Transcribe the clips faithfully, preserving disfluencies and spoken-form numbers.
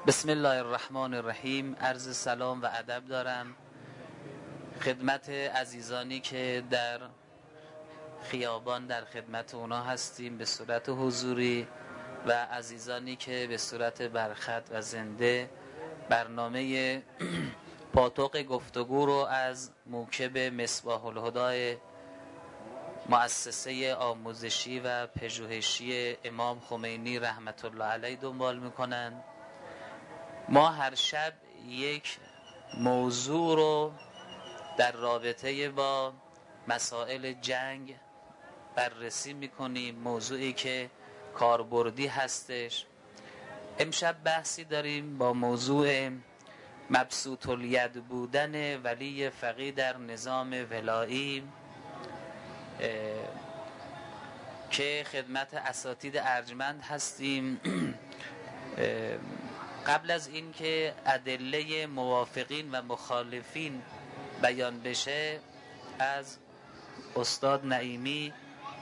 بسم الله الرحمن الرحیم. عرض سلام و ادب دارم خدمت عزیزانی که در خیابان در خدمت اونا هستیم به صورت حضوری و عزیزانی که به صورت برخط و زنده برنامه پاتوق گفتگو رو از موکب مصباح الهدی مؤسسه آموزشی و پژوهشی امام خمینی رحمت الله علیه دنبال میکنن. ما هر شب یک موضوع رو در رابطه با مسائل جنگ بررسی میکنیم، موضوعی که کاربردی هستش. امشب بحثی داریم با موضوع مبسوط الید بودن ولی فقیه در نظام ولایی که خدمت اساتید ارجمند هستیم. قبل از این که ادله موافقین و مخالفین بیان بشه از استاد نعیمی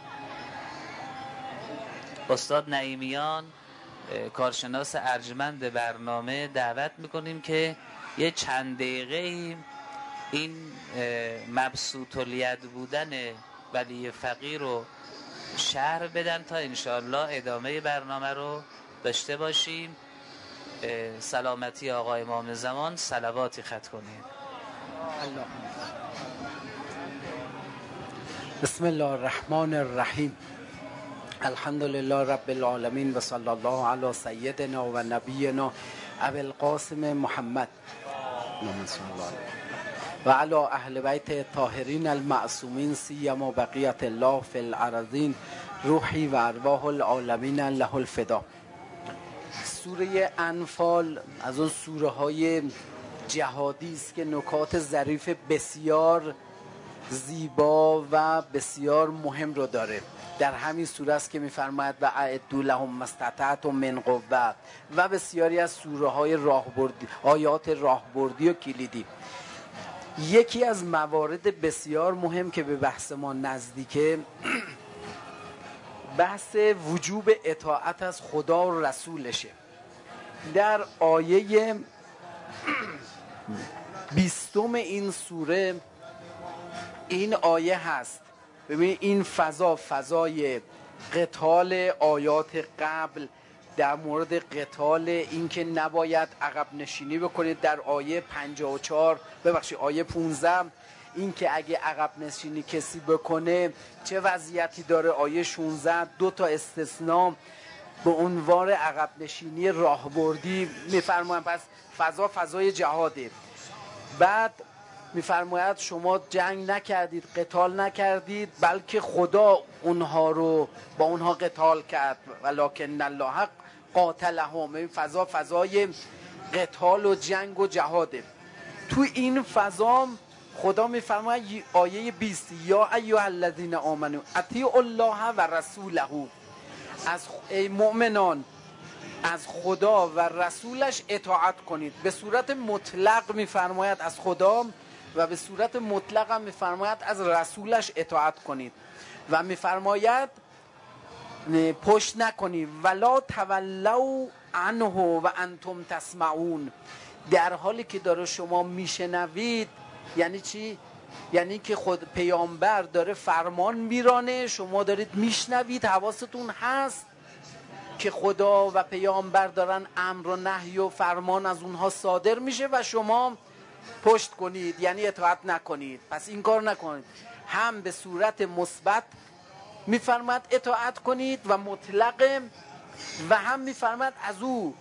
استاد نعیمیان کارشناس ارجمند برنامه دعوت میکنیم که یه چند دقیقه این مبسوط الید بودن ولی فقیه رو شرح بدن تا انشاءالله ادامه برنامه رو داشته باشیم. سلامتی آقا امام زمان صلواتی خط کنید. بسم الله الرحمن الرحیم. الحمد لله رب العالمین و صلی الله علی سیدنا و نبینا ابی القاسم محمد و علی اهل بیت الطاهرین المعصومین سیما بقیت الله فی الارضین روحی و ارواح العالمین له الفدا. سوره انفال از اون سوره های جهادی است که نکات ظریف بسیار زیبا و بسیار مهم رو داره. در همین سوره است که می‌فرماید و اعدوا لهم ما استطعتم من قوة و بسیاری از سوره های راهبردی، آیات راهبردی و کلیدی. یکی از موارد بسیار مهم که به بحث ما نزدیکه بحث وجوب اطاعت از خدا و رسولشه. در آیه بیستم این سوره این آیه هست. ببینید این فضا فضای قتال آیات قبل در مورد قتال این که نباید عقب نشینی بکنید. در آیه پنجاه و چهار ببخشید آیه پانزده این که اگه عقب نشینی کسی بکنه چه وضعیتی داره. آیه شانزده دو تا استثناء به عنوان عقب نشینی راهبردی میفرماید. پس فضا فضای جهاده. بعد میفرماید شما جنگ نکردید، قتال نکردید، بلکه خدا اونها رو با اونها قتال کرد. ولکن الله قاتلهم. این فضا فضای قتال و جنگ و جهاده. تو این فضا خدا میفرماید آیه بیست یا ایها الذین آمنوا اطیعوا الله و رسوله. از ای مؤمنان از خدا و رسولش اطاعت کنید. به صورت مطلق میفرماید از خدا و به صورت مطلق هم میفرماید از رسولش اطاعت کنید و میفرماید پشت نکنید ولا تولوا عنه و انتم تسمعون. در حالی که داره شما میشنوید. یعنی چی؟ یعنی که خود پیامبر داره فرمان میرانه، شما دارید میشنوید، حواستون هست که خدا و پیامبر دارن امر و نهی و فرمان از اونها صادر میشه و شما پشت کنید، یعنی اطاعت نکنید. پس این کار نکنید. هم به صورت مثبت میفرماد اطاعت کنید و مطلق، و هم میفرماد از او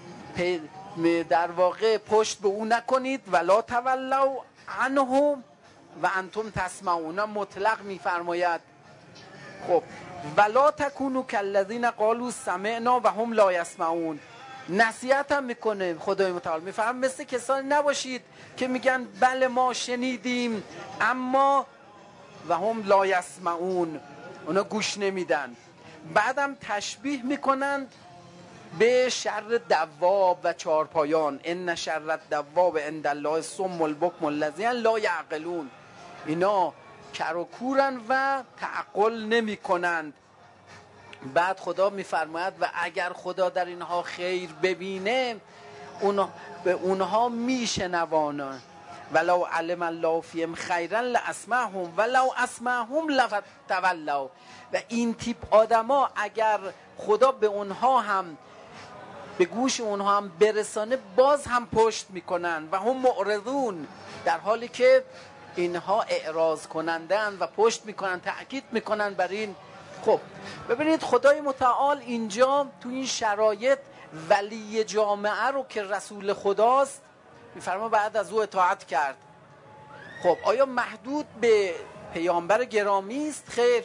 در واقع پشت به او نکنید ولا تولوا عنه و انتم تسمعون. مطلق میفرماید. خب ولا تکونوا کالذین قالوا سمعنا و هم لا یسمعون. نصیحت هم میکنه خدای متعال. میفهم مثل کسانی نباشید که میگن بله ما شنیدیم اما و هم لا یسمعون، اونا گوش نمیدن. بعدم تشبیه میکنند به شر دواب و چارپایان. ان شر الدواب عند الله الصم البکم الذین لا یعقلون. اینا کر و کورن و تعقل نمی کنند. بعد خدا میفرماید و اگر خدا در اینها خیر ببینه اونها به اونها میشنوانن. ولو علم الله فیهم خیرا لاسمعهم ولو اسمعهم لتولوا. و این تیپ آدما اگر خدا به اونها هم به گوش اونها هم برسانه باز هم پشت میکنن و هم معرضون، در حالی که اینها اعراض کنندن و پشت میکنن، تأکید میکنن بر این. خب ببینید خدای متعال اینجا تو این شرایط ولی جامعه رو که رسول خداست میفرما بعد از او اطاعت کرد. خب آیا محدود به پیامبر گرامی است؟ خیر،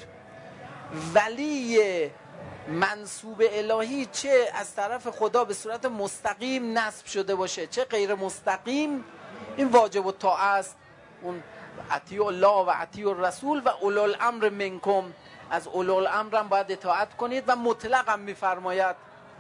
ولی منصوب الهی چه از طرف خدا به صورت مستقیم نصب شده باشه چه غیر مستقیم، این واجب الطاعه است. اون اطیع الله و اطیع الرسول و اولو الامر منکم، از اولو الامر هم باید اطاعت کنید و مطلق هم میفرماید.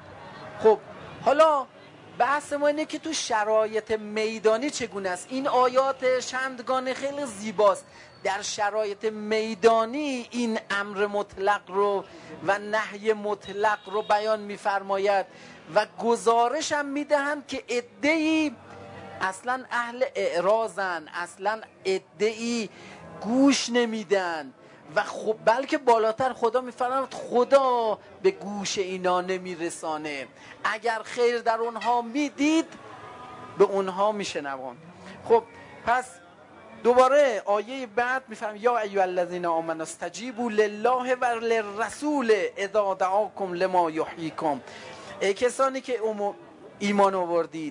خب حالا بحث ما اینه که تو شرایط میدانی چگونه است. این آیات چندگانه خیلی زیباست. در شرایط میدانی این امر مطلق رو و نهی مطلق رو بیان میفرماید و گزارش هم میدهند که عده‌ای اصلا اهل اعراضن، اصلا عده‌ای گوش نمیدن و خب بلکه بالاتر خدا میفرماید خدا به گوش اینا نمیرسانه، اگر خیر در اونها میدید به اونها میشنوان. خب پس دوباره آیه بعد میفرماید یا ایها الذین آمنوا استجیبوا لله و للرسول اذا دعاکم لما یحییکم. ای کسانی که ایمان آوردید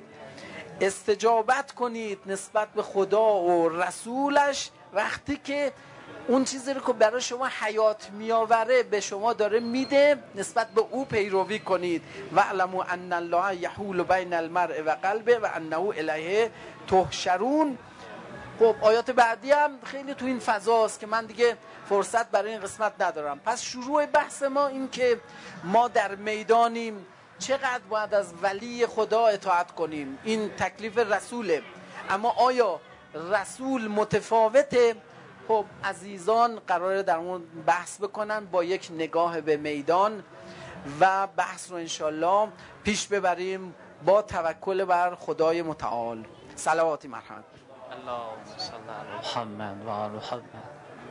استجابت کنید نسبت به خدا و رسولش وقتی که اون چیزی رو که برای شما حیات میآوره به شما داره میده، نسبت به او پیروی کنید. و علموا ان الله یحول بین المرء و قلبه و انه الیه تحشرون. خب آیات بعدی هم خیلی تو این فضاست که من دیگه فرصت برای این قسمت ندارم. پس شروع بحث ما این که ما در میدانیم چقدر باید از ولی خدا اطاعت کنیم، این تکلیف رسوله. اما آیا رسول متفاوته؟ خب عزیزان قراره در اون بحث بکنن با یک نگاه به میدان و بحث رو انشالله پیش ببریم با توکل بر خدای متعال. صلواتی مرحمت اللهم صل علی محمد و آل محمد.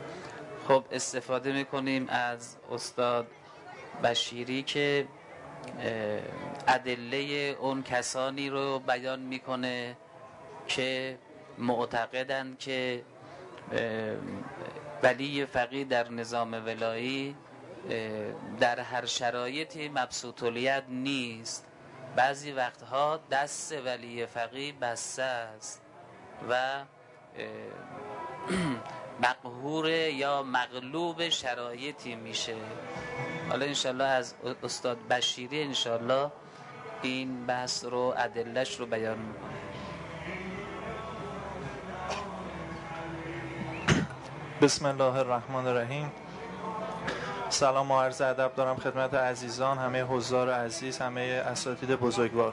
خب استفاده میکنیم از استاد بشیری که ادله اون کسانی رو بیان میکنه که معتقدند که ولی فقیه در نظام ولایی در هر شرایطی مبسوط الید نیست. بعضی وقتها دست ولی فقیه بسته است و مقهور یا مغلوب شرایطی میشه. حالا انشالله از استاد بشیری انشالله این بحث رو ادلش رو بیان میکنه. بسم الله الرحمن الرحیم. سلام و عرض ادب دارم خدمت عزیزان، همه حضار عزیز، همه اساتید بزرگوار.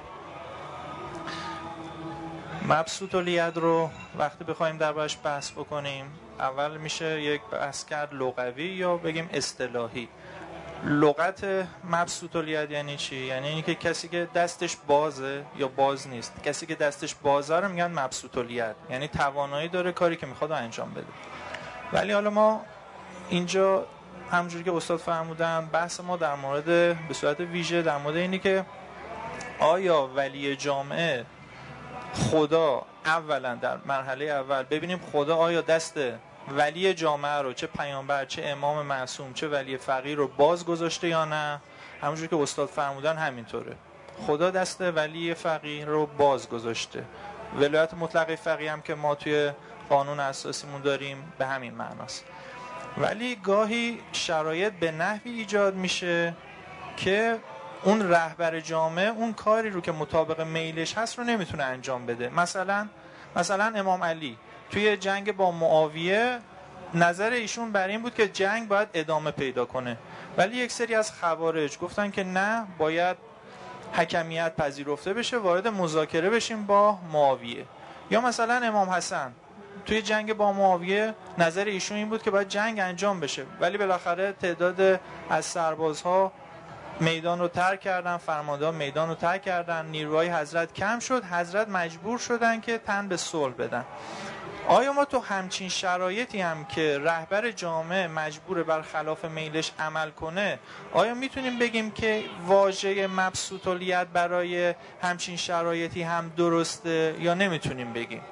مبسوط الید رو وقتی بخوایم دربارش بحث بکنیم اول میشه یک بحث کرد لغوی یا بگیم اصطلاحی. لغت مبسوط الید یعنی چی؟ یعنی اینکه کسی که دستش بازه یا باز نیست. کسی که دستش بازه رو میگن مبسوط الید، یعنی توانایی داره کاری که میخواد انجام بده. ولی حالا ما اینجا همونجوری که استاد فرمودن بحث ما در مورد به صورت ویژه در مورد اینه که آیا ولی جامعه خدا اولا در مرحله اول ببینیم خدا آیا دست ولی جامعه رو چه پیامبر چه امام معصوم چه ولی فقیه رو باز گذاشته یا نه. همونجوری که استاد فرمودن همینطوره، خدا دست ولی فقیه رو باز گذاشته. ولایت مطلقه فقیه هم که ما توی قانون اساسیمون داریم به همین معناست. ولی گاهی شرایط به نحوی ایجاد میشه که اون رهبر جامعه اون کاری رو که مطابق میلش هست رو نمیتونه انجام بده. مثلا مثلا امام علی توی جنگ با معاویه نظر ایشون بر این بود که جنگ باید ادامه پیدا کنه، ولی یک سری از خوارج گفتن که نه، باید حکمیت پذیرفته بشه، وارد مذاکره بشیم با معاویه. یا مثلا امام حسن توی جنگ با معاویه نظر ایشون این بود که باید جنگ انجام بشه، ولی بالاخره تعداد از سربازها میدان رو ترک کردن، فرماندهان میدان رو ترک کردن، نیروهای حضرت کم شد، حضرت مجبور شدن که تن به صلح بدن. آیا ما تو همچین شرایطی هم که رهبر جامعه مجبور بر خلاف میلش عمل کنه، آیا میتونیم بگیم که واژه مبسوط الید برای همچین شرایطی هم درسته یا نمیتونیم بگیم؟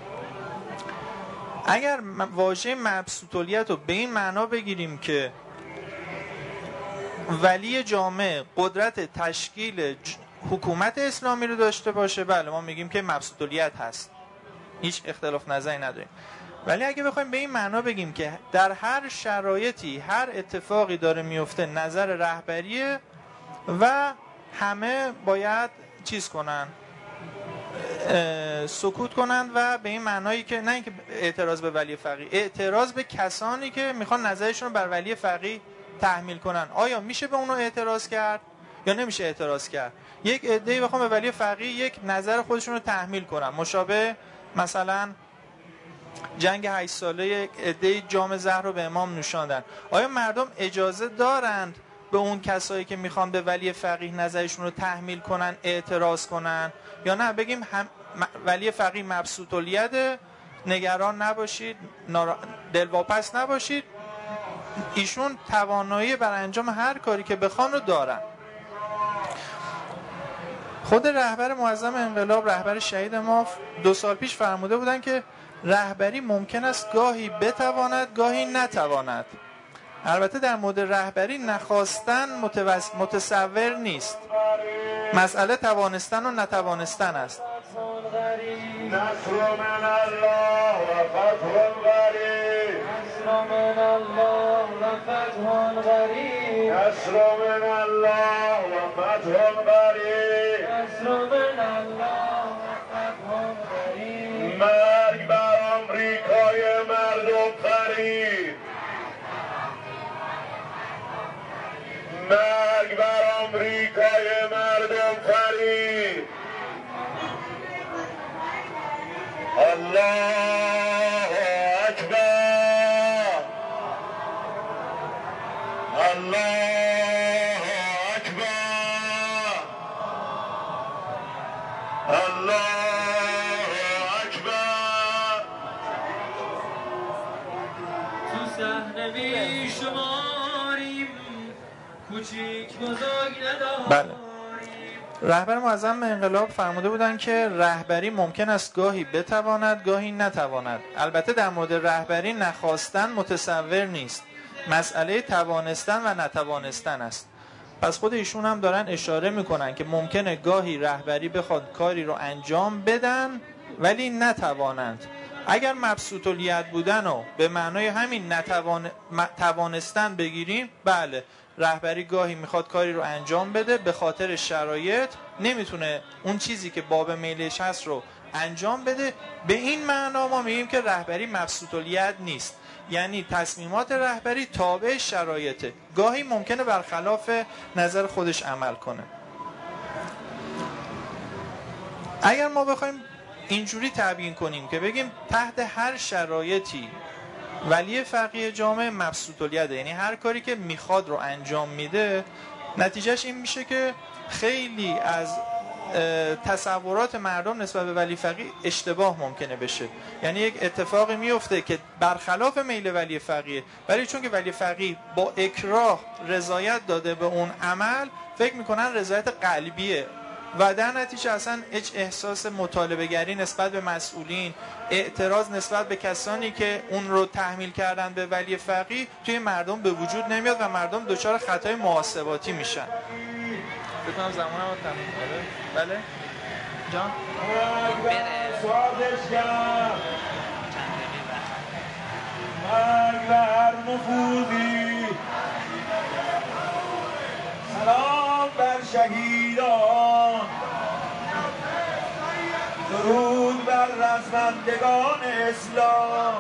اگر واژه مبسوط الید رو به این معنا بگیریم که ولی جامعه قدرت تشکیل حکومت اسلامی رو داشته باشه، بله ما میگیم که مبسوط الید هست، هیچ اختلاف نظری نداریم. ولی اگه بخوایم به این معنا بگیم که در هر شرایطی هر اتفاقی داره میفته نظر رهبریه و همه باید چیز کنن، سکوت کنن و به این معنایی که نه اینکه اعتراض به ولی فقیه، اعتراض به کسانی که میخوان نظرشون رو بر ولی فقیه تحمیل کنن، آیا میشه به اونو اعتراض کرد یا نمیشه اعتراض کرد؟ یک عده‌ای بخوام به ولی فقیه یک نظر خودشون رو تحمیل کنن، مشابه مثلا جنگ هشت ساله یک عده‌ای جام زهر رو به امام نوشاندن، آیا مردم اجازه دارند به اون کسایی که میخوان به ولی فقیه نظرشون رو تحمیل کنن اعتراض کنن، یا نه بگیم هم ولی فقیه مبسوط الید، نگران نباشید، نارا... دلواپس نباشید، ایشون توانایی بر انجام هر کاری که بخوان رو دارن. خود رهبر معظم انقلاب، رهبر شهید ما، دو سال پیش فرموده بودن که رهبری ممکن است گاهی بتواند گاهی نتواند. البته در مورد رهبری نخواستن متوس... متصور نیست، مسئله توانستن و نتوانستن است. نصر من الله و فتح قریب، نصر من الله و فتح قریب، نصر من الله و فتح قریب، نصر من الله و فتح قریب. مرگ بر آمریکای مردم فریب، مرگ بر آمریکای مردم فریب. الله اکبر، الله اکبر، الله اکبر. تو صحنه بی شماریم، کوچیک بزرگ نداریم. بله، رهبر معظم انقلاب فرموده بودن که رهبری ممکن است گاهی بتواند گاهی نتواند. البته در مورد رهبری نخواستن متصور نیست، مسئله توانستن و نتوانستن است. پس خود ایشون هم دارن اشاره میکنن که ممکنه گاهی رهبری بخواد کاری رو انجام بدن ولی نتوانند. اگر مبسوط الید بودن و به معنای همین نتوان... توانستن بگیریم، بله رهبری گاهی میخواد کاری رو انجام بده، به خاطر شرایط نمیتونه اون چیزی که باب میلش هست رو انجام بده. به این معنا ما میگیم که رهبری مبسوط الید نیست، یعنی تصمیمات رهبری تابع شرایطه، گاهی ممکنه برخلاف نظر خودش عمل کنه. اگر ما بخوایم اینجوری تبیین کنیم که بگیم تحت هر شرایطی ولی فقیه جامعه مبسوط الیده، یعنی هر کاری که میخواد رو انجام میده، نتیجهش این میشه که خیلی از تصورات مردم نسبت به ولی فقیه اشتباه ممکنه بشه. یعنی یک اتفاقی میفته که برخلاف میل ولی فقیه، ولی چون که ولی فقیه با اکراه رضایت داده به اون عمل، فکر میکنن رضایت قلبیه و در نتیجه اصلا هیچ احساس مطالبه گری نسبت به مسئولین، اعتراض نسبت به کسانی که اون رو تحمیل کردن به ولی فقیه توی مردم به وجود نمیاد و مردم دچار خطای محاسباتی میشن. بکنم زمانم رو تموم کنه. بله جان مرگ بر نفوذی، سلام بر شهیدان، درود بر رزمندگان اسلام.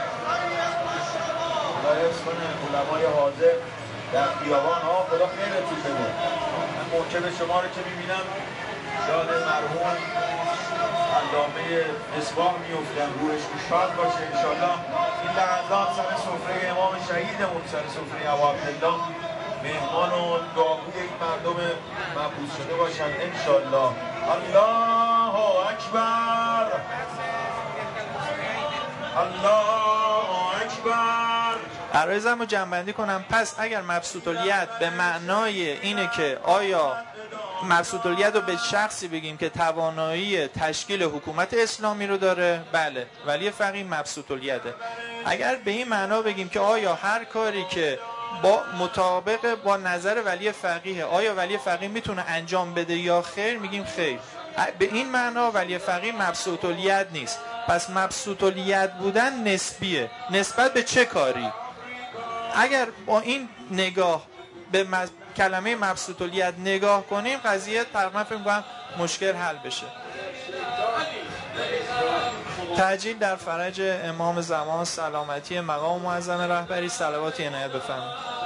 خدا حفظ کنه علمای حاضر در خیابان ها، خدا خیرتون بده. من موکب شما رو که میبینم شاد مرحوم علامه مصباح میفتن، روحش شاد باشه انشالله. این لحظات سر سفره امام شهیدمون، سر سفره ابو عبدالله مهمان و داغوی این مردم مبعوث شده باشن انشالله. الله اکبر، الله اکبر. عرایزم رو جمع‌بندی کنم. پس اگر مبسوط الید به معنای اینه که آیا مبسوط الید رو به شخصی بگیم که توانایی تشکیل حکومت اسلامی رو داره، بله ولی فقیه مبسوط الیده. اگر به این معنا بگیم که آیا هر کاری که با مطابق با نظر ولی فقیه، آیا ولی فقیه میتونه انجام بده یا خیر، میگیم خیر. به این معنا ولی فقیه مبسوط الید نیست. پس مبسوط الید بودن نسبیه. نسبت به چه کاری؟ اگر با این نگاه به مز... کلمه مبسوط الید نگاه کنیم، قضیه تقریبا فکر می‌کنم مشکل حل بشه. تعجیل در فرج امام زمان، سلامتی مقام معظم رهبری، صلواتی عنایت بفرمایید.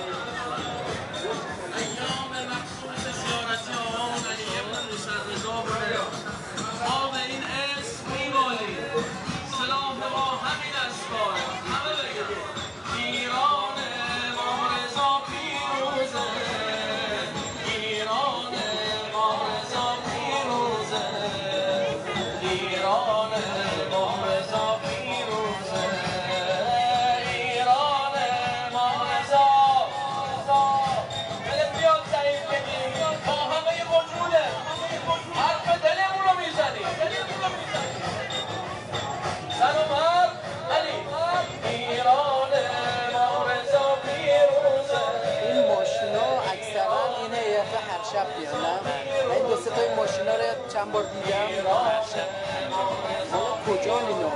چند بار دیدم کجا اینا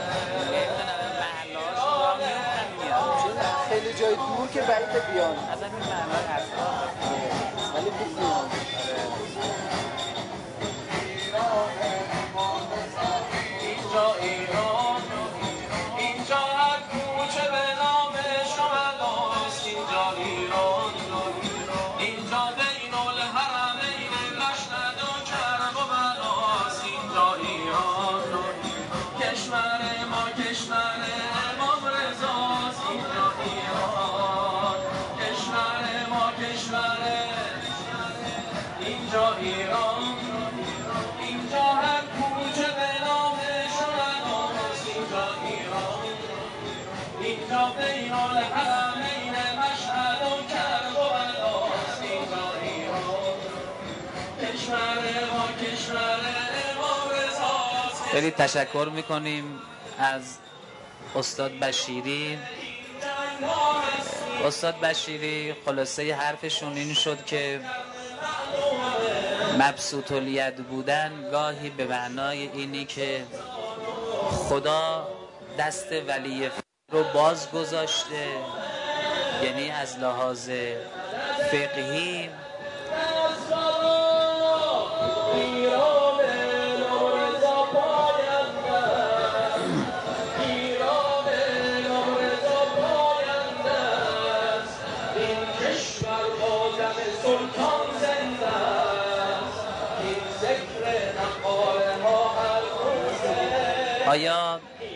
چون خیلی جای دور که بعید بیان از این معنی هست ولی بیان اینجا ایران، اینجا هر کوچه به نام شماست. اینجا ایران، اینجا بین الحرمین مشهد و کرب و بلاست. اینجا ایران، کشور ما کشور امام رضاست. اینجا ایران، کشور ما کشور، اینجا ایران، اینجا هر کوچه به نام شماست. اینجا ایران، اینجا بین الحرمین مشهد و کرب و بلاست. اینجا ایران، کشور ما کشور امام رضاست. خیلی تشکر میکنیم از استاد بشیری. استاد بشیری خلاصه حرفشون این شد که مبسوط الید بودن گاهی به معنای اینی که خدا دست ولی رو باز گذاشته، یعنی از لحاظ فقهی آیا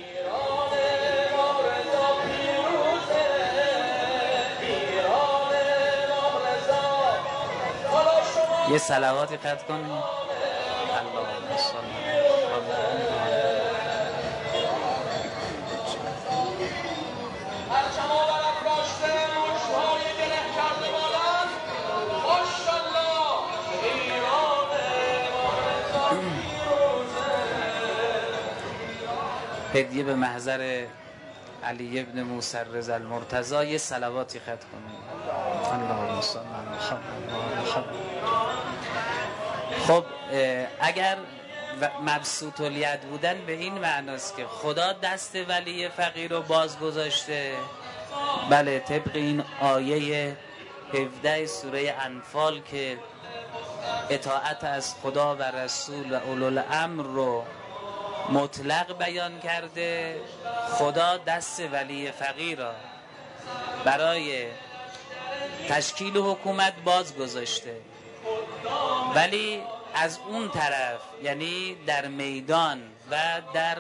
یه صلواتی قطع کنیم؟ اللهم صل هدیه به محضر علی ابن موسی رضا المرتضی یه صلواتی خط کنیم. اللهم صل علی محمد. خب اگر مبسوط الید بودن به این معناست که خدا دست ولی فقیر رو باز گذاشته، بله طبق این آیه هفده سوره انفال که اطاعت از خدا و رسول و اولوالامر رو مطلق بیان کرده، خدا دست ولی فقیر را برای تشکیل حکومت باز گذاشته، ولی از اون طرف یعنی در میدان و در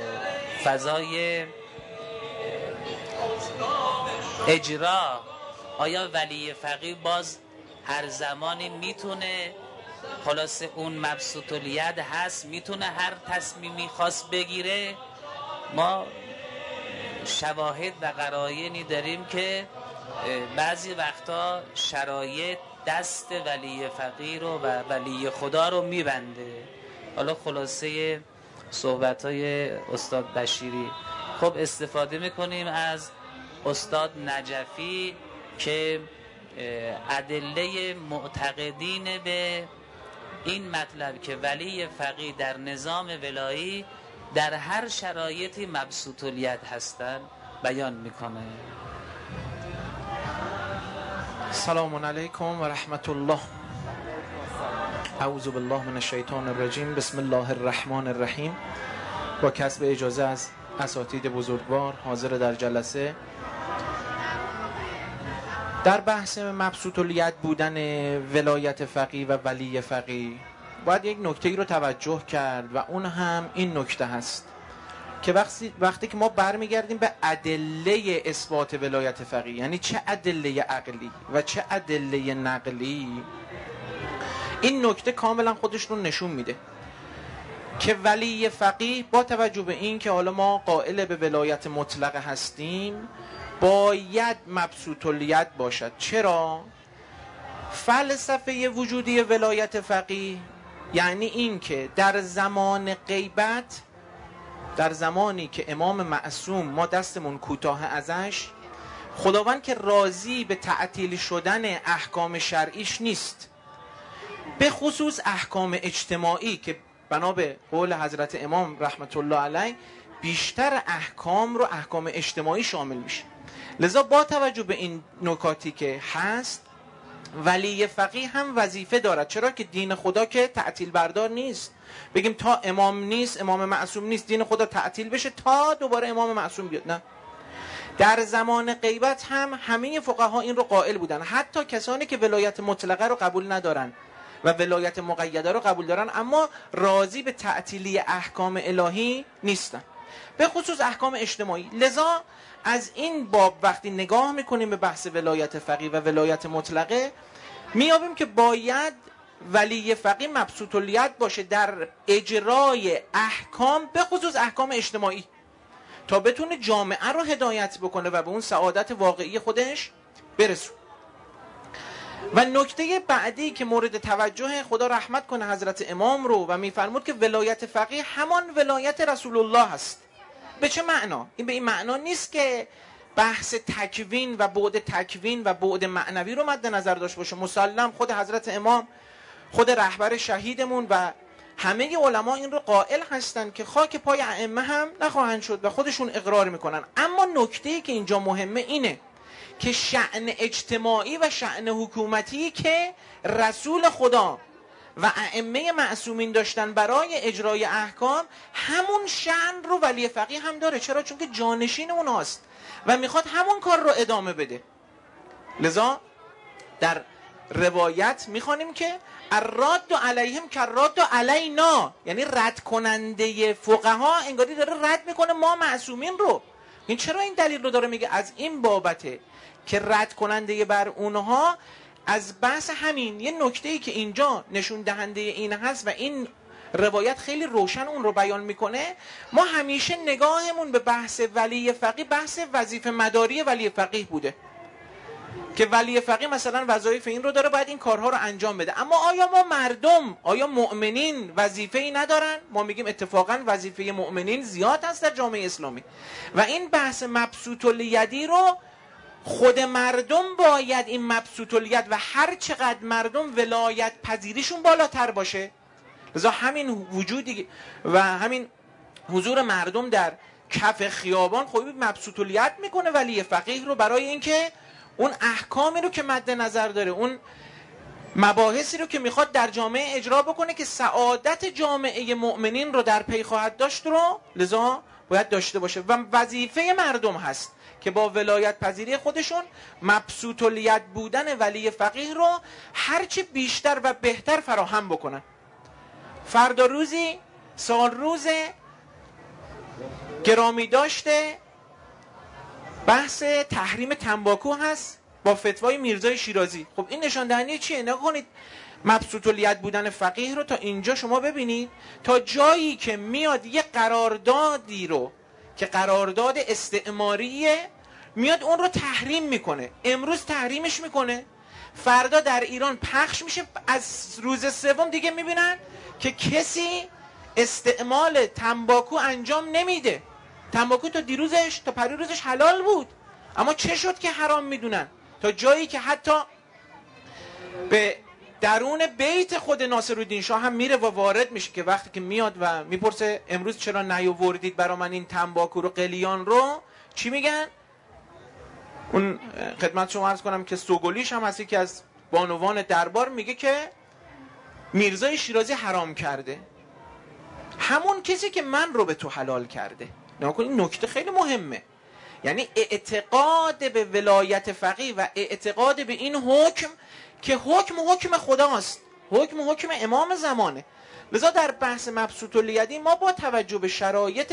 فضای اجرا آیا ولی فقیه باز هر زمانی میتونه، خلاصه اون مبسوط الید هست، میتونه هر تصمیمی خاص بگیره؟ ما شواهد و قرائنی داریم که بعضی وقتا شرایط دست ولی فقیه رو و ولی خدا رو میبنده. حالا خلاصه صحبت‌های استاد بشیری. خب استفاده میکنیم از استاد نجفی که ادله معتقدین به این مطلب که ولی فقیه در نظام ولایی در هر شرایطی مبسوط الید هستن بیان میکنه. سلام علیکم و رحمت الله. اعوذ بالله من الشیطان الرجیم. بسم الله الرحمن الرحیم. با کسب اجازه از اساتید بزرگوار حاضر در جلسه، در بحث مبسوط الید بودن ولایت فقیه و ولی فقیه باید یک نکته ای رو توجه کرد و اون هم این نکته هست که وقتی, وقتی که ما برمیگردیم به ادله اثبات ولایت فقیه، یعنی چه ادله عقلی و چه ادله نقلی، این نکته کاملا خودش رو نشون میده که ولی فقیه با توجه به این که حالا ما قائل به ولایت مطلقه هستیم باید مبسوط الید باشد. چرا؟ فلسفه وجودی ولایت فقیه یعنی این که در زمان غیبت، در زمانی که امام معصوم ما دستمون کوتاه ازش، خداوند که راضی به تعطیل شدن احکام شرعیش نیست، به خصوص احکام اجتماعی که بنا به قول حضرت امام رحمت الله علیه بیشتر احکام رو احکام اجتماعی شامل میشه. لذا با توجه به این نکاتی که هست، ولی فقیه هم وظیفه دارد. چرا؟ که دین خدا که تعطیل بردار نیست، بگیم تا امام نیست، امام معصوم نیست، دین خدا تعطیل بشه تا دوباره امام معصوم بیاد. نه، در زمان غیبت هم همه فقها این رو قائل بودن، حتی کسانی که ولایت مطلقه رو قبول ندارن و ولایت مقیده رو قبول دارن اما راضی به تعطیلی احکام الهی نیستن، به خصوص احکام اجتماعی. لذا از این باب وقتی نگاه میکنیم به بحث ولایت فقیه و ولایت مطلقه، میابیم که باید ولی فقیه مبسوط الید باشه در اجرای احکام، به خصوص احکام اجتماعی، تا بتونه جامعه رو هدایت بکنه و به اون سعادت واقعی خودش برسونه. و نکته بعدی که مورد توجه، خدا رحمت کنه حضرت امام رو، و میفرمود که ولایت فقیه همان ولایت رسول الله هست. به چه معنا؟ این به این معنا نیست که بحث تکوین و بعد تکوین و بعد معنوی رو مد نظر داشته باشه. مسلم خود حضرت امام، خود رهبر شهیدمون و همه علما این رو قائل هستن که خاک پای ائمه هم نخواهند شد و خودشون اقرار میکنن. اما نکته‌ای که اینجا مهمه اینه که شأن اجتماعی و شأن حکومتی که رسول خدا و ائمه معصومین داشتن برای اجرای احکام، همون شأن رو ولی فقیه هم داره. چرا؟ چون که جانشین اوناست و میخواد همون کار رو ادامه بده. لذا در روایت میخوانیم که الراد علیهم کالراد علینا، یعنی رد کننده فقها انگاری داره رد میکنه ما معصومین رو. این چرا این دلیل رو داره میگه؟ از این بابته که رد کننده بر اونها. از بحث همین یه نکته‌ای که اینجا نشون دهنده این هست و این روایت خیلی روشن اون رو بیان میکنه، ما همیشه نگاهمون به بحث ولی فقیه بحث وظیفه مداری ولی فقیه بوده که ولی فقیه مثلا وظایف این رو داره، باید این کارها رو انجام بده. اما آیا ما مردم، آیا مؤمنین وظیفه ای ندارن؟ ما میگیم اتفاقا وظیفه مؤمنین زیاد هست در جامعه اسلامی و این بحث مبسوط الیدی رو خود مردم باید این مبسوط الید و هر چقدر مردم ولایت پذیریشون بالاتر باشه. لذا همین وجودی و همین حضور مردم در کف خیابان خوبی مبسوط الید میکنه ولی فقیه رو، برای اینکه اون احکامی رو که مد نظر داره، اون مباحثی رو که میخواد در جامعه اجرا بکنه که سعادت جامعه مؤمنین رو در پی خواهد داشت رو لذا باید داشته باشه و وظیفه مردم هست که با ولایت پذیری خودشون مبسوط الید بودن ولی فقیه رو هرچی بیشتر و بهتر فراهم بکنن. فردا روزی سال روز گرامی داشته بحث تحریم تنباکو هست. با فتوای میرزای شیرازی. خب این نشان دهنده چیه؟ نگاه کنید مبسوط الید بودن فقیه رو تا اینجا شما ببینید، تا جایی که میاد یه قراردادی رو که قرارداد استعماریه میاد اون رو تحریم میکنه، امروز تحریمش میکنه، فردا در ایران پخش میشه، از روز سوم دیگه میبینن که کسی استعمال تنباکو انجام نمیده. تنباکو تا دیروزش تا پریروزش حلال بود، اما چه شد که حرام میدونن؟ تا جایی که حتی به درون بیت خود ناصرالدین شاه هم میره و وارد میشه که وقتی که میاد و میپرسه امروز چرا نیاوردید برا من این تنباکو رو، قلیان رو، چی میگن؟ اون خدمت شما عرض کنم که سوگلیش هم هستی که از بانوان دربار میگه که میرزای شیرازی حرام کرده، همون کسی که من رو به تو حلال کرده. نگاه کن این نکته خیلی مهمه، یعنی اعتقاد به ولایت فقیه و اعتقاد به این حکم که حکم حکم خداست، حکم حکم امام زمانه. لذا در بحث مبسوط الیدی ما با توجه به شرایط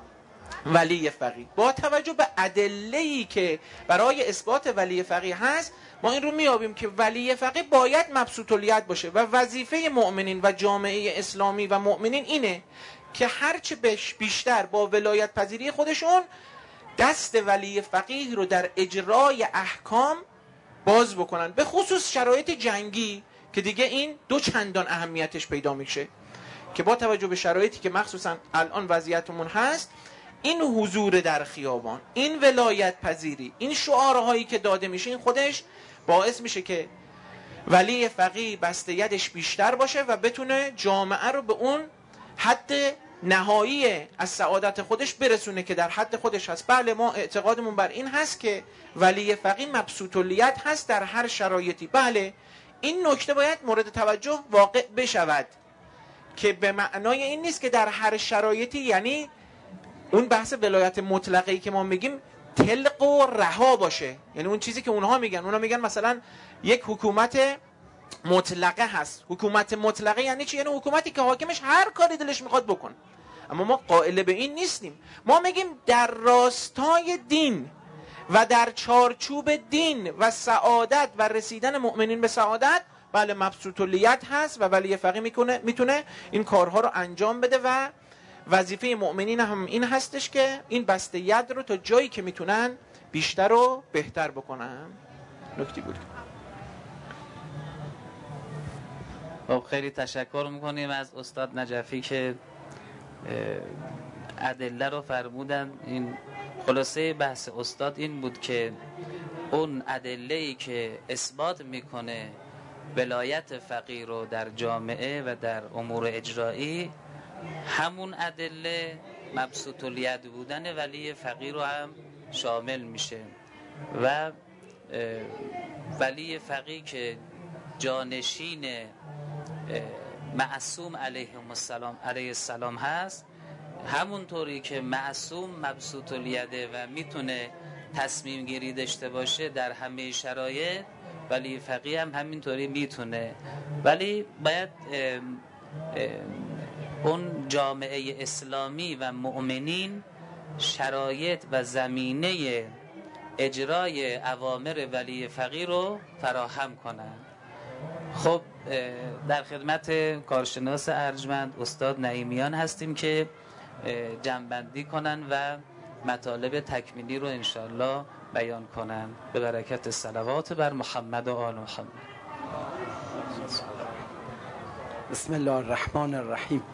ولی فقیه، با توجه به ادله‌ای که برای اثبات ولی فقیه هست، ما این رو میابیم که ولی فقیه باید مبسوط الید باشه و وظیفه مؤمنین و جامعه اسلامی و مؤمنین اینه که هرچه بیشتر با ولایت پذیری خودشون دست ولی فقیه رو در اجرای احکام باز بکنن، به خصوص شرایط جنگی که دیگه این دو چندان اهمیتش پیدا میشه که با توجه به شرایطی که مخصوصا الان وضعیتمون هست، این حضور در خیابان، این ولایت پذیری، این شعارهایی که داده میشه، این خودش باعث میشه که ولی فقیه بسته یدش بیشتر باشه و بتونه جامعه رو به اون حد نهایی از سعادت خودش برسونه که در حد خودش هست. بله ما اعتقادمون بر این هست که ولی فقیه مبسوط الید هست در هر شرایطی. بله این نکته باید مورد توجه واقع بشود که به معنای این نیست که در هر شرایطی، یعنی اون بحث ولایت مطلقه‌ای که ما میگیم طلق و رها باشه، یعنی اون چیزی که اونها میگن، اونها میگن مثلا یک حکومت مطلقه هست. حکومت مطلقه یعنی چی؟ یعنی حکومتی که حاکمش هر کاری دلش میخواد بکن. اما ما قائل به این نیستیم، ما میگیم در راستای دین و در چارچوب دین و سعادت و رسیدن مؤمنین به سعادت، بله مبسوط الید هست و ولی فقیه میکنه میتونه این کارها رو انجام بده و وظیفه مؤمنین هم این هستش که این بسته ید رو تا جایی که میتونن بیشتر و بهتر بکنن. نکته بود. خب خیلی تشکر میکنیم از استاد نجفی که ادله رو فرمودن. این خلاصه بحث استاد این بود که اون ادله‌ای که اثبات میکنه ولایت فقیه رو در جامعه و در امور اجرایی، همون ادله مبسوط الید بودن ولی فقیه رو هم شامل میشه و ولی فقیه که جانشین معصوم علیه السلام علیه السلام هست، همونطوری که معصوم مبسوط الیده و میتونه تصمیم گیری داشته باشه در همه شرایط، ولی فقیه هم همینطوری میتونه، ولی باید اه اه اون جامعه اسلامی و مؤمنین شرایط و زمینه اجرای اوامر ولی فقیه رو فراهم کنن. خب در خدمت کارشناس ارجمند استاد نعیمیان هستیم که جمع‌بندی کنن و مطالب تکمیلی رو انشالله بیان کنن به برکت صلوات بر محمد و آل محمد. بسم الله الرحمن الرحیم.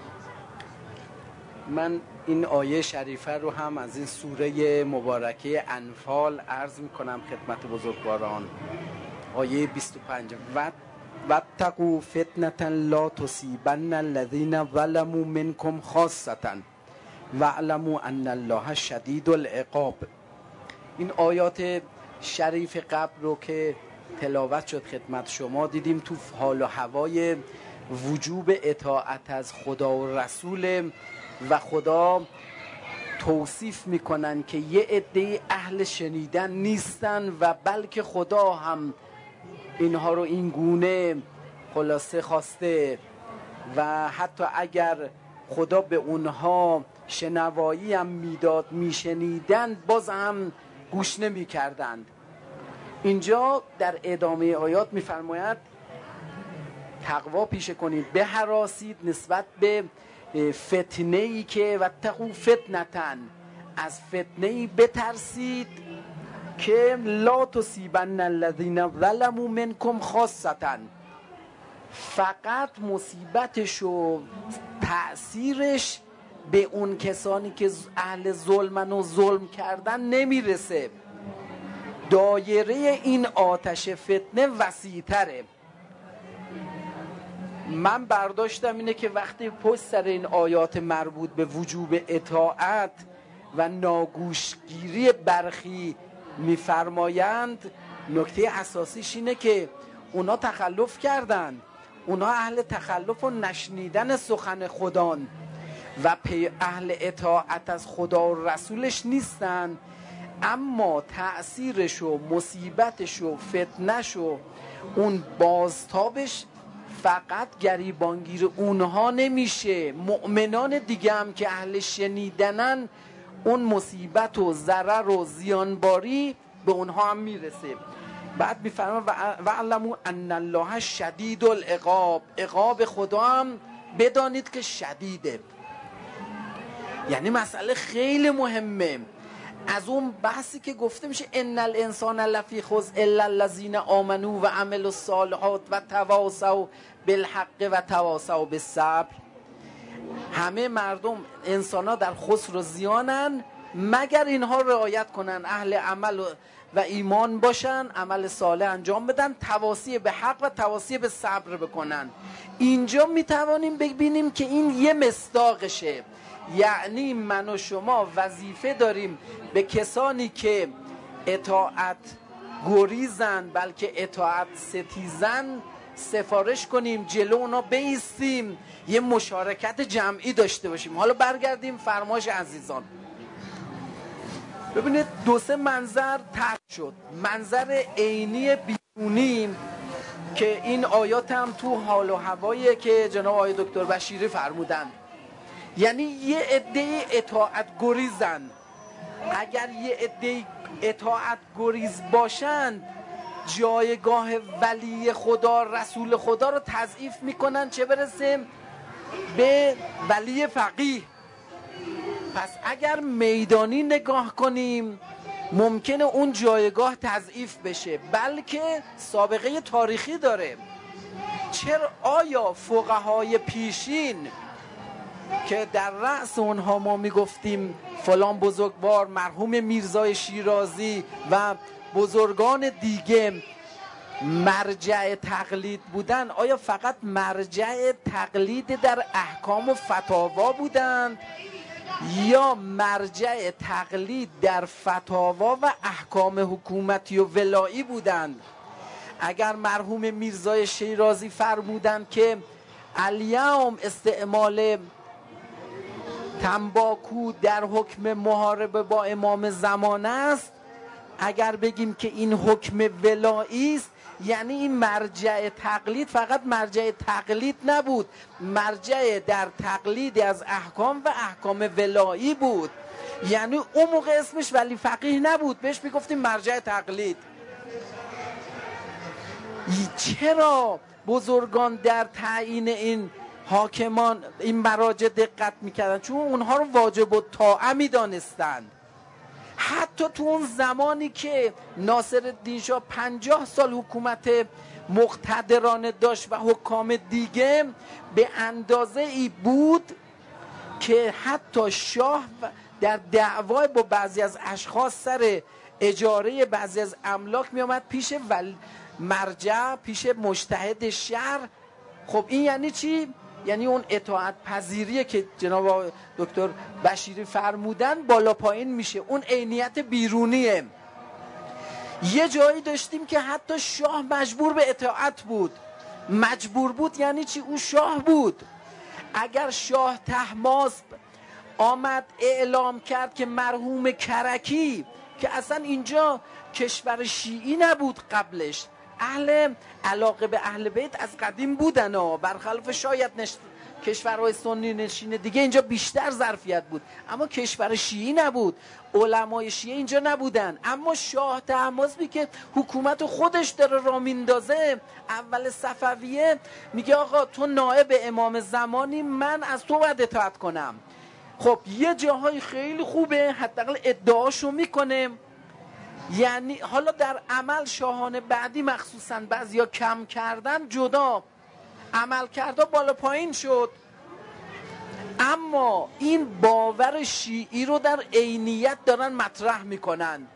من این آیه شریفه رو هم از این سوره مبارکه انفال عرض میکنم خدمت بزرگواران. آیه بیست و پنج: و واتقوا فتنة لا تصیبن الذین ظلموا منکم خاصة واعلموا ان الله شدید العقاب. این آیات شریف قبل رو که تلاوت شد خدمت شما دیدیم تو حال و هوای وجوب اطاعت از خدا و رسول و خدا توصیف میکنن که یه عده اهل شنیدن نیستن و بلکه خدا هم اینها رو این گونه خلاصه خواسته و حتی اگر خدا به اونها شنوایی هم میداد میشنیدن باز هم گوش نمی کردند. اینجا در ادامه آیات میفرماید تقوا پیشه کنید، بهراسید نسبت به فتنه ای که واتقوا فتنتن، از فتنه ای بترسید که لا تصیبن الذین ظلموا منکم خاصة، فقط مصیبتش و تأثیرش به اون کسانی که اهل ظلمن و ظلم کردن نمیرسه. دایره این آتش فتنه وسیع‌تره. من برداشتم اینه که وقتی پشت سر این آیات مربوط به وجوب اطاعت و ناگوشگیری برخی میفرمایند، نکته اساسیش اینه که اونا تخلف کردند، اونا اهل تخلف و نشنیدن سخن خدان و پی اهل اطاعت از خدا و رسولش نیستن، اما تأثیرش و مصیبتش و فتنش و اون بازتابش فقط گریبانگیر اونها نمیشه، مؤمنان دیگه هم که اهل شنیدنن اون مصیبت و ضرر و زیانباری به اونها هم میرسه. بعد میفرما و علموا ان الله شدید العقاب، عقاب خدا هم بدانید که شدیده. یعنی مسئله خیلی مهمه. از اون بحثی که گفته میشه ان الانسان لفی خسر الا الذین آمنوا و عملوا الصالحات و تواصوا بالحق و تواصوا بالصبر، همه مردم انسان‌ها در خسر و زیانن مگر اینها رعایت کنن، اهل عمل و ایمان باشن، عمل صالح انجام بدن، تواصی به حق و تواصی به صبر بکنن. اینجا میتوانیم ببینیم که این یه مصداقشه، یعنی من و شما وظیفه داریم به کسانی که اطاعت گریزن بلکه اطاعت ستیزن سفارش کنیم، جلو اونا بایستیم، یه مشارکت جمعی داشته باشیم. حالا برگردیم فرمایش عزیزان. ببینید دو سه منظر طرح شد. منظر عینی بیرونی که این آیات هم تو حال و هوایی که جناب آقای دکتر بشیری فرمودن، یعنی یه عده اطاعت گریزن. اگر یه عده اطاعت گریز باشند جایگاه ولی خدا رسول خدا رو تضعیف میکنن، چه برسه به ولی فقیه. پس اگر میدانی نگاه کنیم ممکنه اون جایگاه تضعیف بشه، بلکه سابقه تاریخی داره. چرا آیا فقهای پیشین که در رأس اونها ما میگفتیم فلان بزرگوار مرحوم میرزای شیرازی و بزرگان دیگه مرجع تقلید بودن، آیا فقط مرجع تقلید در احکام و فتاوا بودند یا مرجع تقلید در فتاوا و احکام حکومتی و ولایی بودند؟ اگر مرحوم میرزای شیرازی فرمودند که الیوم استعمال تنباکو در حکم محاربه با امام زمان است، اگر بگیم که این حکم ولایی است، یعنی این مرجع تقلید فقط مرجع تقلید نبود، مرجع در تقلید از احکام و احکام ولایی بود. یعنی اون موقع اسمش ولی فقیه نبود، بهش میگفتیم مرجع تقلید. چرا بزرگان در تعیین این حاکمان این مراجع دقت میکردن؟ چون اونها رو واجب الطاعه میدانستند. حتی تو اون زمانی که ناصرالدین شاه پنجاه سال حکومت مقتدرانه داشت و حکام دیگه، به اندازه ای بود که حتی شاه در دعوای با بعضی از اشخاص سر اجاره بعضی از املاک می آمد پیش ول مرجع، پیش مجتهد شهر. خب این یعنی چی؟ یعنی اون اطاعت پذیریه که جناب دکتر بشیری فرمودن بالا پایین میشه، اون عینیت بیرونیه. یه جایی داشتیم که حتی شاه مجبور به اطاعت بود. مجبور بود یعنی چی؟ اون شاه بود. اگر شاه طهماسب آمد اعلام کرد که مرحوم کرکی که اصلا اینجا کشور شیعی نبود قبلش، اهل علاقه به اهل بیت از قدیم بودن ها، برخلاف شاید نشت... کشورهای سنی نشین دیگه اینجا بیشتر ظرفیت بود، اما کشور شیعی نبود، علمای شیعه اینجا نبودن. اما شاه طهماسبی که حکومت خودش داره را میندازه، اول صفویه، میگه آقا تو نائب امام زمانی، من از تو باید اطاعت کنم. خب یه جاهای خیلی خوبه، حداقل ادعاشو میکنه. یعنی حالا در عمل شاهان بعدی مخصوصا بعضیا کم کردن، جدا عمل کرده بالا پایین شد، اما این باور شیعی رو در عینیت دارن مطرح میکنن.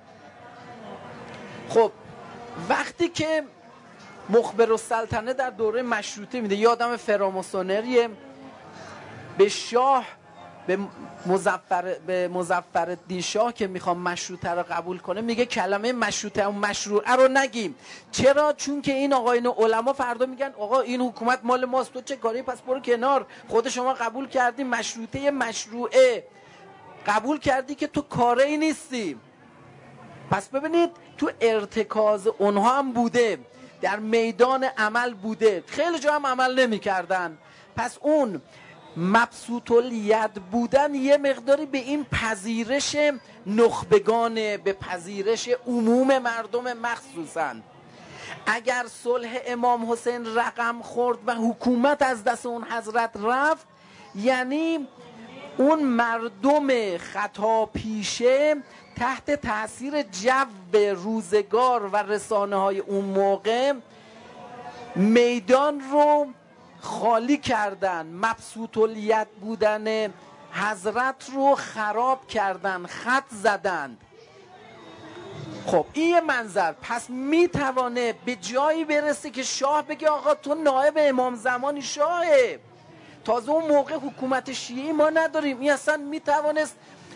خب وقتی که مخبر السلطنه در دوره مشروطه میده، یه آدم فراماسونریه، به شاه، به مظفر به مظفرالدین شاه که میخوام مشروطه رو قبول کنه، میگه کلمه مشروطه و مشروعه رو نگیم. چرا؟ چون که این آقایون علما فردا میگن آقا این حکومت مال ماست، تو چه کاری، پس برو کنار، خود شما قبول کردی مشروطه مشروعه، قبول کردی که تو کاری نیستی. پس ببینید تو ارتکاز اونها هم بوده، در میدان عمل بوده، خیلی جا هم عمل نمی کردن. پس اون مبسوط الید بودن یه مقداری به این پذیرش نخبگانه، به پذیرش عموم مردم مخصوصا. اگر صلح امام حسین رقم خورد و حکومت از دست اون حضرت رفت، یعنی اون مردم خطا پیشه تحت تاثیر جو روزگار و رسانه های اون موقع میدان رو خالی کردن، مبسوط الید بودن حضرت رو خراب کردن، خط زدند. خب این یه منظر. پس میتوانه به جایی برسه که شاه بگه آقا تو نائب امام زمانی شاهه، تازه اون موقع حکومت شیعی ما نداریم، این اصلا میتوانست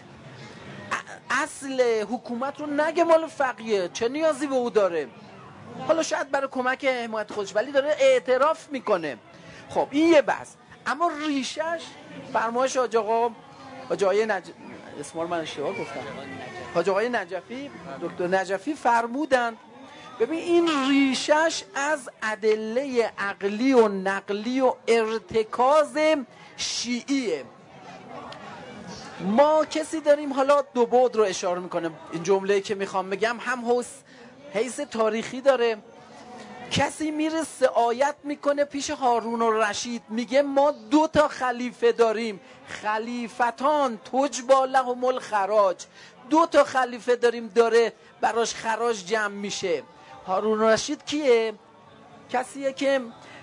اصل حکومت رو نگه مال فقیه، چه نیازی به او داره، حالا شاید برای کمک حمایت خودش، ولی داره اعتراف میکنه. خب این یه بحث. اما ریشش فرمایش حاج آقا حاج آقای نج... اسمار من اشتباه گفتم، حاج آقای نجفی، دکتر نجفی فرمودند ببین این ریشش از ادله عقلی و نقلی و ارتکاز شیعیه. ما کسی داریم، حالا دو بعد رو اشاره میکنه این جمله که میخوام بگم، هم حس حیث تاریخی داره. کسی میره سعایت میکنه پیش هارون الرشید، میگه ما دو تا خلیفه داریم، خلیفتان تجبا لهم الخراج، دو تا خلیفه داریم داره براش خراج جمع میشه. هارون الرشید کیه؟ کسیه که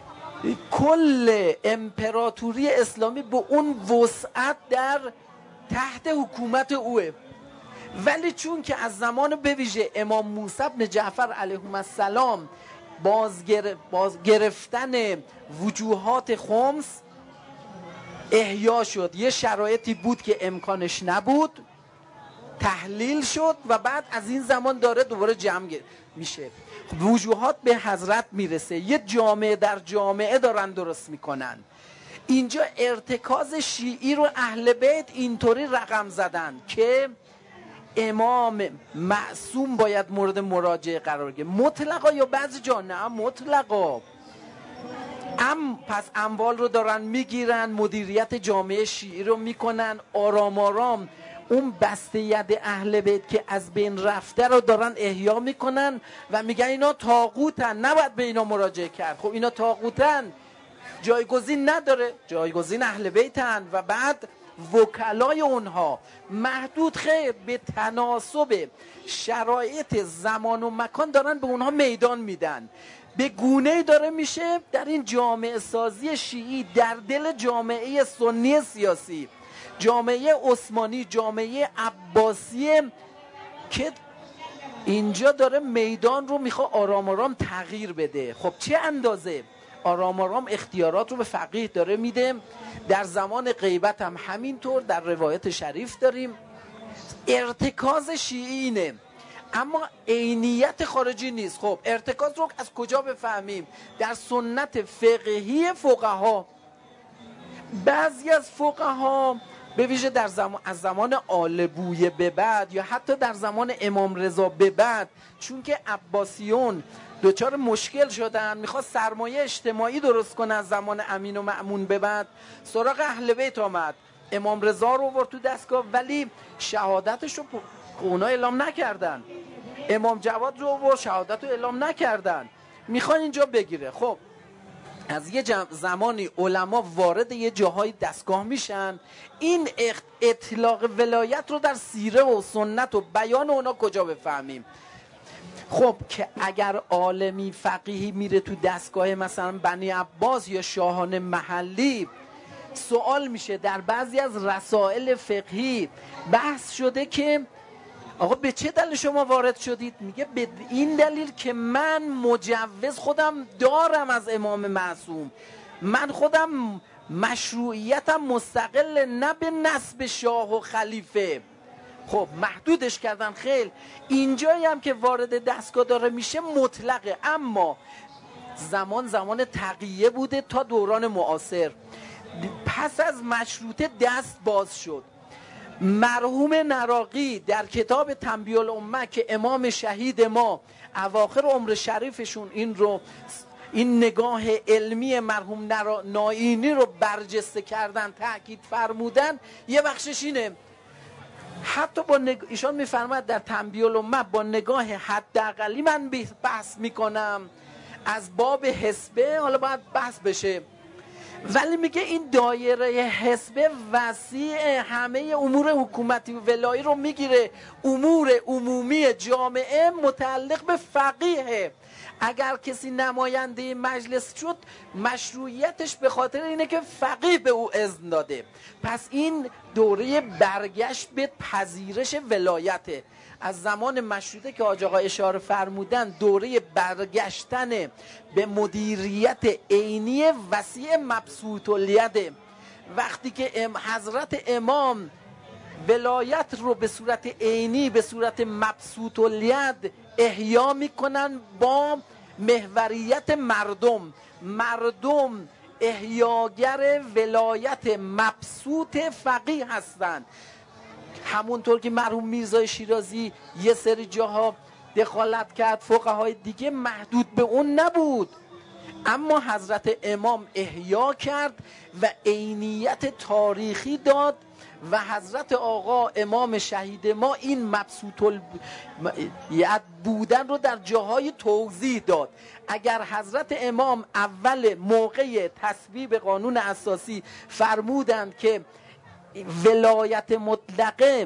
کل امپراتوری اسلامی به اون وسعت در تحت حکومت اوه، ولی چون که از زمان بویژه امام موسی بن جعفر علیهم السلام بازگر... باز گرفتن وجوهات خمس احیا شد، یه شرایطی بود که امکانش نبود، تحلیل شد و بعد از این زمان داره دوباره جمع میشه، وجوهات به حضرت میرسه، یه جامعه در جامعه دارن درست میکنن. اینجا ارتکاز شیعی رو اهل بیت اینطوری رقم زدن که امام معصوم باید مورد مراجعه قرار بگیره، مطلقا یا بعضی جا نه مطلقا. ام پس اموال رو دارن میگیرن، مدیریت جامعه شیعی رو میکنن، آرام آرام اون بسته ید اهل بیت که از بین رفته رو دارن احیا میکنن و میگن اینا طاغوتن، نباید به اینا مراجعه کرد. خب اینا طاغوتن، جایگزین نداره، جایگزین اهل بیتن و بعد وکلای اونها محدود خیر به تناسب شرایط زمان و مکان دارن به اونها میدان میدن. به گونه‌ای داره میشه در این جامعه سازی شیعی در دل جامعه سنی سیاسی، جامعه عثمانی، جامعه عباسی، که اینجا داره میدان رو میخواد آرام آرام تغییر بده. خب چه اندازه؟ آرام آرام اختیارات رو به فقیه داره میده. در زمان غیبت هم همینطور در روایت شریف داریم. ارتکاز شیعی اینه، اما عینیت خارجی نیست. خب ارتکاز رو از کجا بفهمیم؟ در سنت فقهی فقها. بعضی از فقها به ویژه در زمان از زمان آل بویه به بعد یا حتی در زمان امام رضا به بعد، چون که عباسیون دوچار مشکل شدن، میخواست سرمایه اجتماعی درست کنه از زمان امین و مأمون به بعد، سراغ اهل بیت آمد، امام رضا رو آورد تو دستگاه، ولی شهادتش رو اونا اعلام نکردن. امام جواد رو آورد، شهادت رو اعلام نکردن، میخوان اینجا بگیره. خب از یه زمانی علما وارد یه جاهای دستگاه میشن، این اطلاق ولایت رو در سیره و سنت و بیان اونا کجا بفهمیم؟ خب که اگر عالمی فقیهی میره تو دستگاه مثلا بنی عباس یا شاهان محلی، سوال میشه در بعضی از رسائل فقهی بحث شده که آقا به چه دلیل شما وارد شدید؟ میگه به این دلیل که من مجوز خودم دارم از امام معصوم، من خودم مشروعیتم مستقل نه به نسب شاه و خلیفه. خب محدودش کردن. خیلی اینجایی هم که وارد دستگاه داره میشه مطلقه، اما زمان زمان تقیه بوده تا دوران معاصر. پس از مشروطه دست باز شد. مرحوم نراقی در کتاب تنبیه الامه که امام شهید ما اواخر عمر شریفشون این رو این نگاه علمی مرحوم ناینی رو برجسته کردن، تأکید فرمودن، یه بخشش اینه. حتی با نگ... ایشان میفرماد در تنبیه الامه با نگاه حداقلی من بحث میکنم، از باب حسبه حالا باید بحث بشه، ولی میگه این دایره حسبه وسیع، همه امور حکومتی و ولایی رو میگیره، امور عمومی جامعه متعلق به فقیه. اگر کسی نماینده مجلس شد مشروعیتش به خاطر اینه که فقیه به او اذن داده. پس این دوره برگشت به پذیرش ولایته. از زمان مشروطه که حاج آقا اشاره فرمودن دوره برگشتن به مدیریت عینی وسیع مبسوط الید. وقتی که حضرت امام ولایت رو به صورت عینی به صورت مبسوط الید احیا میکنن با محوریت مردم، مردم احیاگر ولایت مبسوط فقیه هستند. همونطور که مرحوم میرزای شیرازی یه سری جاها دخالت کرد، فقهای دیگه محدود به اون نبود، اما حضرت امام احیا کرد و عینیت تاریخی داد و حضرت آقا امام شهید ما این مبسوط الید بودن رو در جاهای توضیح داد. اگر حضرت امام اول موقع تصویب قانون اساسی فرمودند که ولایت مطلقه،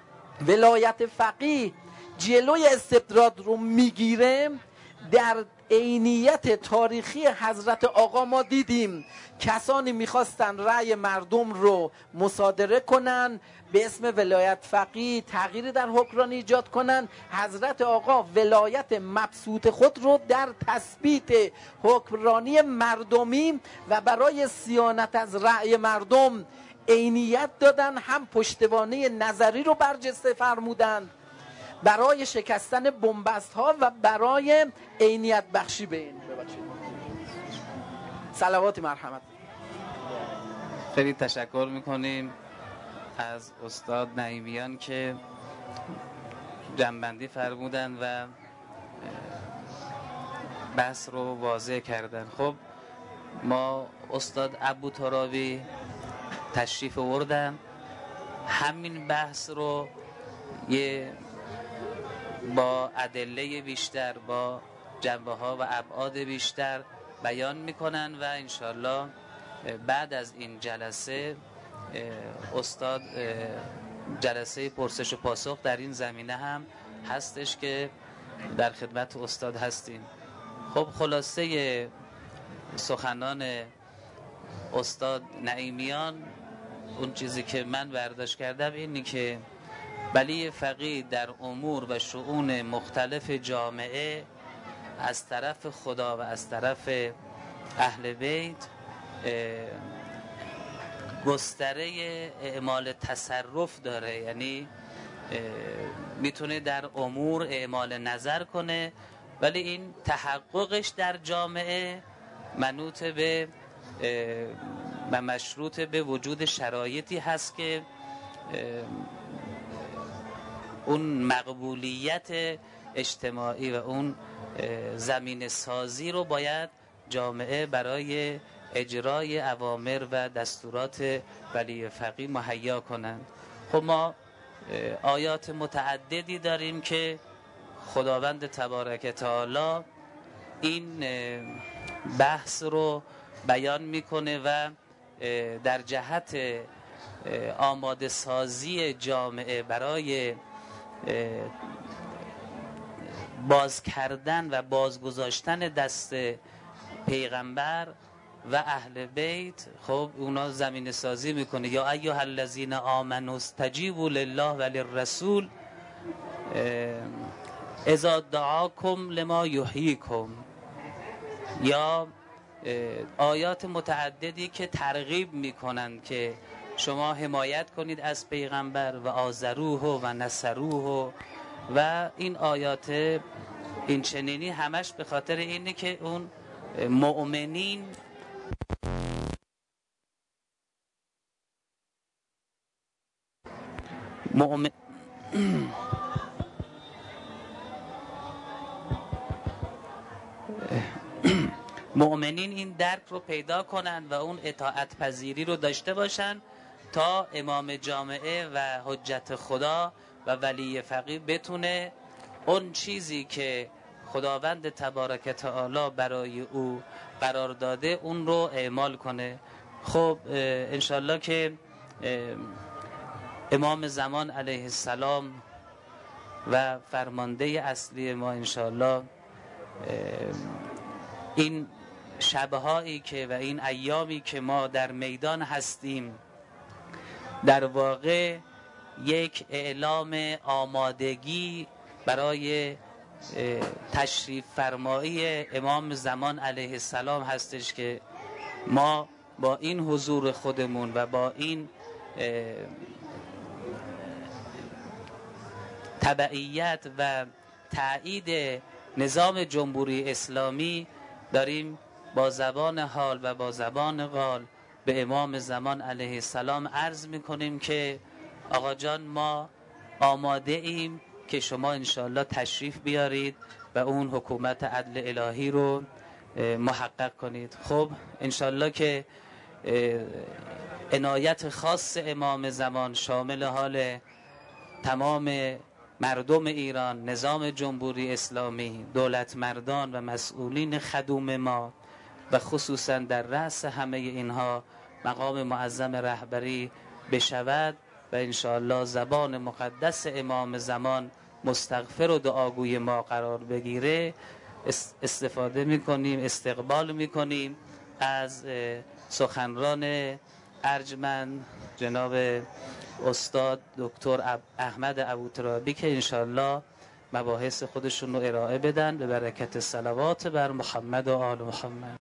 ولایت فقیه جلوی استبداد رو میگیره، در عینیت تاریخی حضرت آقا ما دیدیم کسانی میخواستن رأی مردم رو مصادره کنن به اسم ولایت فقیه، تغییری در حکمرانی ایجاد کنن. حضرت آقا ولایت مبسوط خود رو در تثبیت حکمرانی مردمی و برای صیانت از رأی مردم عینیت دادن، هم پشتوانه نظری رو برجسته فرمودن برای شکستن بنبست ها و برای عینیت بخشی به این. ببخشید صلوات مرحمت. خیلی تشکر میکنیم از استاد نعیمیان که جنبندی فرمودن و بحث رو واضح کردن. خب ما استاد ابو ترابی تشریف آوردن، همین بحث رو یه با ادله بیشتر، با جنبه ها و ابعاد بیشتر بیان میکنن و انشالله بعد از این جلسه استاد جلسه پرسش و پاسخ در این زمینه هم هستش که در خدمت استاد هستیم. خب خلاصه سخنان استاد نعیمیان، اون چیزی که من برداشت کردم اینی که ولی فقیه در امور و شؤون مختلف جامعه از طرف خدا و از طرف اهل بیت گستره اعمال تصرف داره، یعنی میتونه در امور اعمال نظر کنه، ولی این تحققش در جامعه منوط به و مشروط به وجود شرایطی هست که اون مقبولیت اجتماعی و اون زمین سازی رو باید جامعه برای اجرای اوامر و دستورات ولی فقیه مهیا کنند. خب ما آیات متعددی داریم که خداوند تبارک تعالی این بحث رو بیان میکنه و در جهت آماده سازی جامعه برای باز کردن و بازگذاشتن دست پیغمبر و اهل بیت، خب اونا زمین سازی میکنه. یا ایها الذین آمنوا استجیبوا لله و للرسول اذا دعاکم لما یحییکم. یا آیات متعددی که ترغیب میکنند که شما حمایت کنید از پیغمبر و آزروه و نصروه و این آیات این چنینی همش به خاطر اینه که اون مؤمنین مؤمن مؤمنین این درک رو پیدا کنند و اون اطاعت پذیری رو داشته باشند تا امام جامعه و حجت خدا و ولی فقیه بتونه اون چیزی که خداوند تبارک تعالی برای او قرار داده اون رو اعمال کنه. خب انشالله که امام زمان علیه السلام و فرمانده اصلی ما انشالله این شبهایی که و این ایامی که ما در میدان هستیم در واقع یک اعلام آمادگی برای تشریف فرمایی امام زمان علیه السلام هستش که ما با این حضور خودمون و با این تبعیت و تایید نظام جمهوری اسلامی داریم با زبان حال و با زبان قال به امام زمان علیه السلام عرض میکنیم که آقا جان ما آماده ایم که شما انشاءالله تشریف بیارید و اون حکومت عدل الهی رو محقق کنید. خب انشاءالله که عنایت خاص امام زمان شامل حال تمام مردم ایران، نظام جمهوری اسلامی، دولت مردان و مسئولین خدوم ما و خصوصا در رأس همه اینها مقام معظم رهبری بشود و انشاءالله زبان مقدس امام زمان مستغفر و دعاگوی ما قرار بگیره. استفاده میکنیم، استقبال میکنیم از سخنران ارجمند جناب استاد دکتر احمد ابوترابی که انشاءالله مباحث خودشون رو ارائه بدن به برکت صلوات بر محمد و آل محمد.